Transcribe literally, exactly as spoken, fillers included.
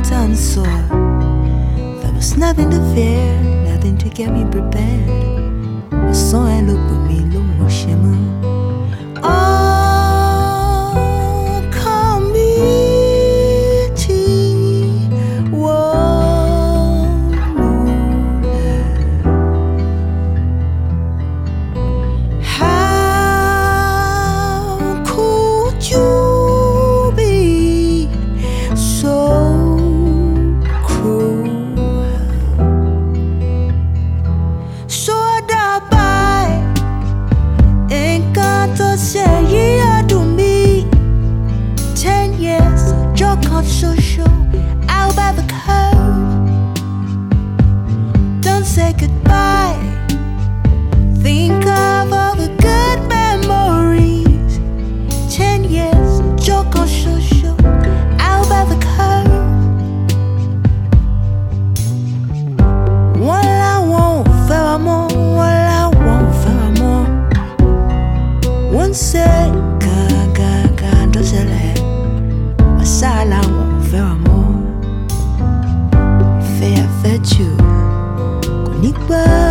ton sore. There was nothing to fear, nothing to get me prepared. I saw and looked with me, low shimmer. Oh, come me tea, whoa, how could you be so cruel? So dapat engkau tersedia to me. Ten years of joke on social, out by the curve. Don't say goodbye. Think of all the good memories. Ten years of joke on social, out by the curve. Well, I won't fail more. Well, I won't fail more. One say, ga ga ga, don't say that. Masala won't fail more. Fair, fair, you. Kunikba.